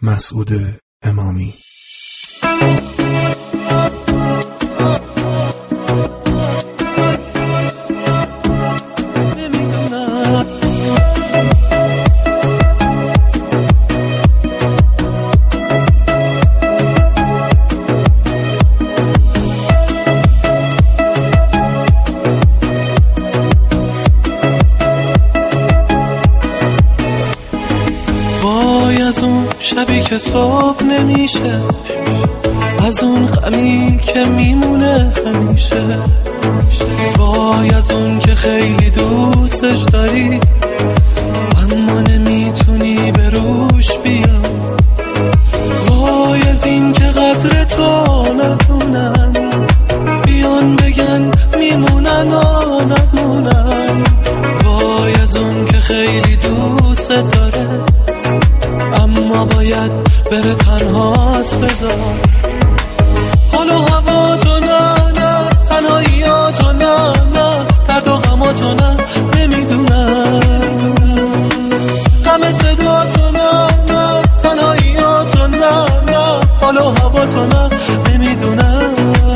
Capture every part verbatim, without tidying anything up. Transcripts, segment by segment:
مسعود امامی. از اون شبی که صبح نمیشه، از اون غمی که میمونه همیشه، وای از اون که خیلی دوستش داری اما نمیتونی به روش بیا، وای از این که قدر تو ندونن، بیان بگن میمونن و نمونن، وای از اون که خیلی دوست داره اما باید بره تنهات بذار. حالا هوا تو نه نه، تنهاییاتو نه نه، درد و غماتو نه نمیدونم، غم صداتو نه نه، تنهاییاتو نه نه، حالا هوا تو نه نمیدونم.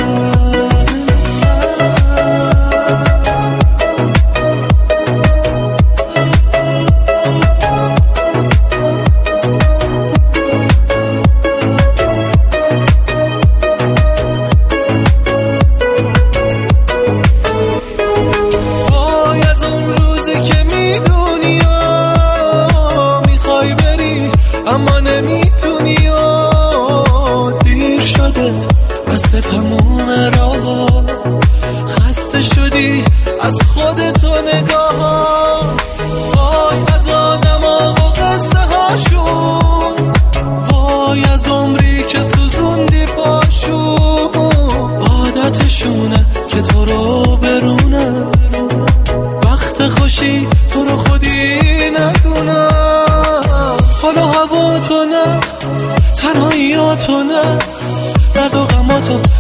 اما نمیتونی و دیر شده، بسته تموم راه، خسته شدی از خودتو نگاه، وای از آدم ها و قصه هاشون، وای از عمری که سوزوندی پاشون، عادتشونه که تو رو برونه، وقت خوشی تو رو خودی ندونه، حالا هوا تو نه، تنهاییاتو نه، درد و غماتو